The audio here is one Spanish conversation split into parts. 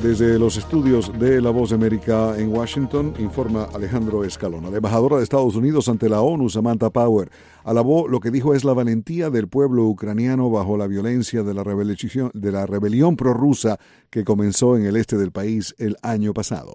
Desde los estudios de La Voz de América en Washington, informa Alejandro Escalona. La embajadora de Estados Unidos ante la ONU, Samantha Power, alabó lo que dijo es la valentía del pueblo ucraniano bajo la violencia de la rebelión prorrusa que comenzó en el este del país el año pasado.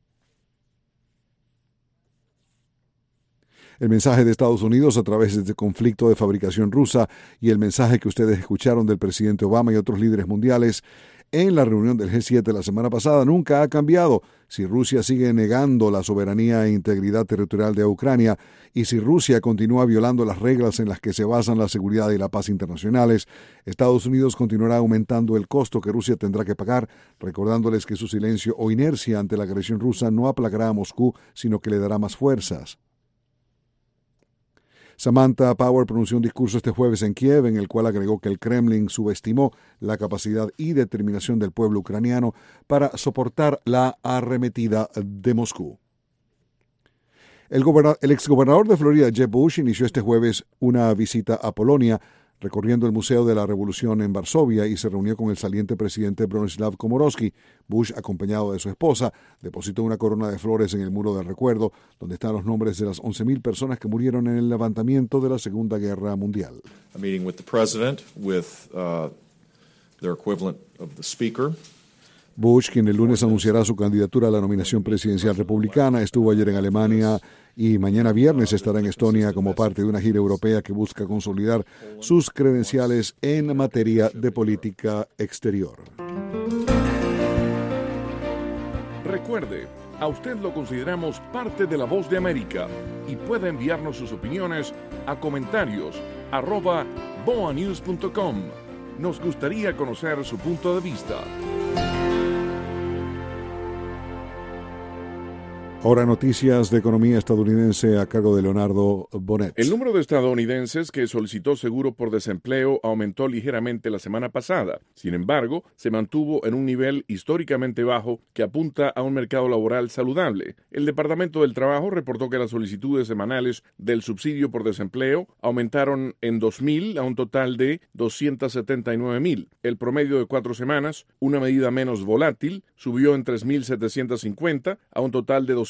El mensaje de Estados Unidos a través de este conflicto de fabricación rusa y el mensaje que ustedes escucharon del presidente Obama y otros líderes mundiales en la reunión del G7 la semana pasada nunca ha cambiado. Si Rusia sigue negando la soberanía e integridad territorial de Ucrania y si Rusia continúa violando las reglas en las que se basan la seguridad y la paz internacionales, Estados Unidos continuará aumentando el costo que Rusia tendrá que pagar, recordándoles que su silencio o inercia ante la agresión rusa no aplacará a Moscú, sino que le dará más fuerzas. Samantha Power pronunció un discurso este jueves en Kiev en el cual agregó que el Kremlin subestimó la capacidad y determinación del pueblo ucraniano para soportar la arremetida de Moscú. El exgobernador de Florida, Jeb Bush, inició este jueves una visita a Polonia, recorriendo el Museo de la Revolución en Varsovia y se reunió con el saliente presidente Bronisław Komorowski. Bush, acompañado de su esposa, depositó una corona de flores en el muro del recuerdo, donde están los nombres de las 11,000 personas que murieron en el levantamiento de la Segunda Guerra Mundial. A meeting with the president, with their equivalent of the speaker. Bush, quien el lunes anunciará su candidatura a la nominación presidencial republicana, estuvo ayer en Alemania y mañana viernes estará en Estonia como parte de una gira europea que busca consolidar sus credenciales en materia de política exterior. Recuerde, a usted lo consideramos parte de La Voz de América y puede enviarnos sus opiniones a comentarios@boanews.com. Nos gustaría conocer su punto de vista. Ahora noticias de economía estadounidense a cargo de Leonardo Bonet. El número de estadounidenses que solicitó seguro por desempleo aumentó ligeramente la semana pasada. Sin embargo, se mantuvo en un nivel históricamente bajo que apunta a un mercado laboral saludable. El Departamento del Trabajo reportó que las solicitudes semanales del subsidio por desempleo aumentaron en 2,000 a un total de 279,000. El promedio de 4 semanas, una medida menos volátil, subió en 3,750 a un total de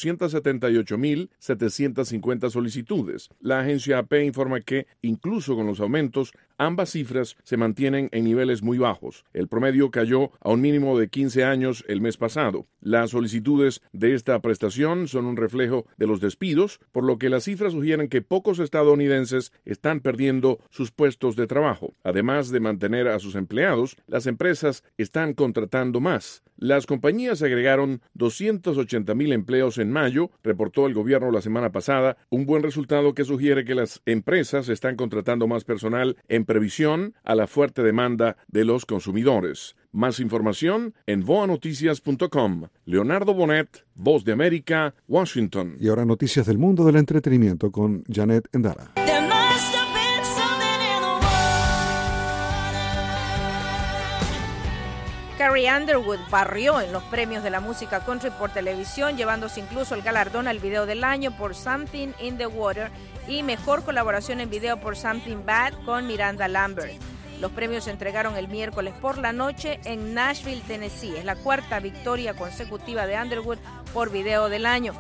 278,750 solicitudes. La agencia AP informa que, incluso con los aumentos, ambas cifras se mantienen en niveles muy bajos. El promedio cayó a un mínimo de 15 años el mes pasado. Las solicitudes de esta prestación son un reflejo de los despidos, por lo que las cifras sugieren que pocos estadounidenses están perdiendo sus puestos de trabajo. Además de mantener a sus empleados, las empresas están contratando más. Las compañías agregaron 280,000 empleos en mayo, reportó el gobierno la semana pasada, un buen resultado que sugiere que las empresas están contratando más personal en previsión a la fuerte demanda de los consumidores. Más información en voanoticias.com. Leonardo Bonet, Voz de América, Washington. Y ahora noticias del mundo del entretenimiento con Janet Endara. Carrie Underwood barrió en los premios de la música country por televisión, llevándose incluso el galardón al video del año por Something in the Water y mejor colaboración en video por Something Bad con Miranda Lambert. Los premios se entregaron el miércoles por la noche en Nashville, Tennessee. Es la cuarta victoria consecutiva de Underwood por video del año.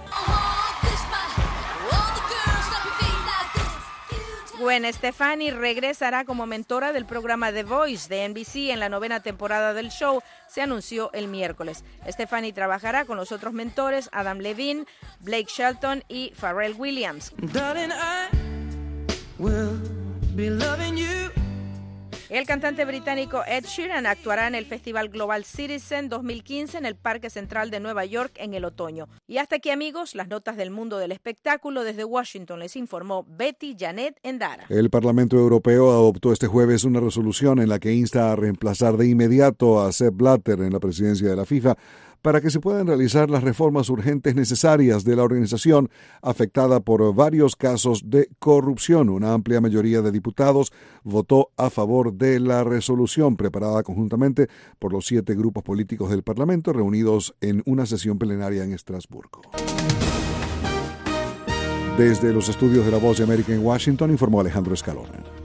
Gwen Stefani regresará como mentora del programa The Voice de NBC en la 9ª temporada del show, se anunció el miércoles. Stefani trabajará con los otros mentores Adam Levine, Blake Shelton y Pharrell Williams. Darling, I will be loving you. El cantante británico Ed Sheeran actuará en el Festival Global Citizen 2015 en el Parque Central de Nueva York en el otoño. Y hasta aquí, amigos, las notas del mundo del espectáculo. Desde Washington les informó Betty Janet Endara. El Parlamento Europeo adoptó este jueves una resolución en la que insta a reemplazar de inmediato a Sepp Blatter en la presidencia de la FIFA para que se puedan realizar las reformas urgentes necesarias de la organización afectada por varios casos de corrupción. Una amplia mayoría de diputados votó a favor de la resolución preparada conjuntamente por los 7 grupos políticos del Parlamento reunidos en una sesión plenaria en Estrasburgo. Desde los estudios de La Voz de América en Washington informó Alejandro Escalona.